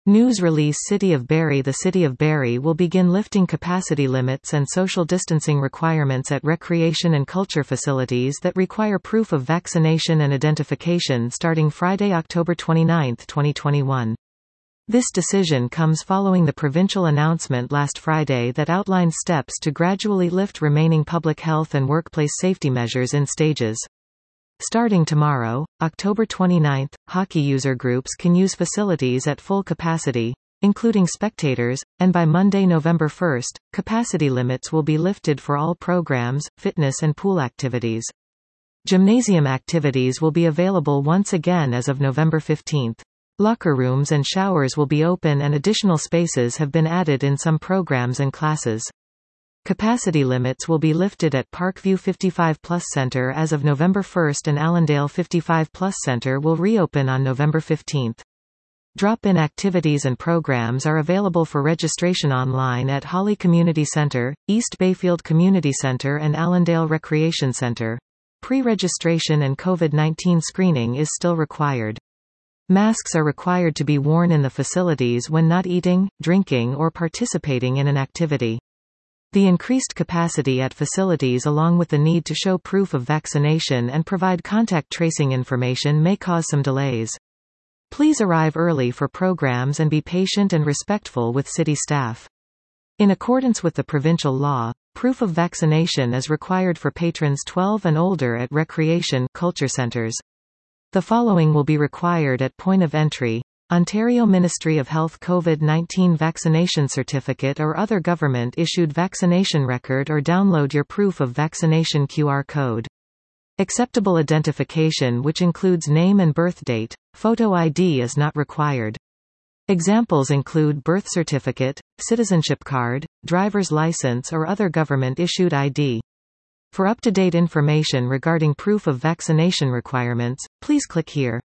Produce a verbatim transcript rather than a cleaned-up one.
News release City of Barrie. The City of Barrie will begin lifting capacity limits and social distancing requirements at recreation and culture facilities that require proof of vaccination and identification starting Friday, October twenty-ninth, twenty twenty-one. This decision comes following the provincial announcement last Friday that outlines steps to gradually lift remaining public health and workplace safety measures in stages. Starting tomorrow, October twenty-ninth, hockey user groups can use facilities at full capacity, including spectators, and by Monday, November first, capacity limits will be lifted for all programs, fitness and pool activities. Gymnasium activities will be available once again as of November fifteenth. Locker rooms and showers will be open and additional spaces have been added in some programs and classes. Capacity limits will be lifted at Parkview fifty-five plus Center as of November first and Allendale fifty-five plus Center will reopen on November fifteenth. Drop-in activities and programs are available for registration online at Holly Community Center, East Bayfield Community Center and Allendale Recreation Center. Pre-registration and COVID nineteen screening is still required. Masks are required to be worn in the facilities when not eating, drinking or participating in an activity. The increased capacity at facilities along with the need to show proof of vaccination and provide contact tracing information may cause some delays. Please arrive early for programs and be patient and respectful with city staff. In accordance with the provincial law, proof of vaccination is required for patrons twelve and older at recreation culture centres. The following will be required at point of entry: Ontario Ministry of Health COVID nineteen vaccination certificate or other government-issued vaccination record, or download your proof of vaccination Q R code. Acceptable identification which includes name and birth date. Photo I D is not required. Examples include birth certificate, citizenship card, driver's license or other government-issued I D. For up-to-date information regarding proof of vaccination requirements, please click here.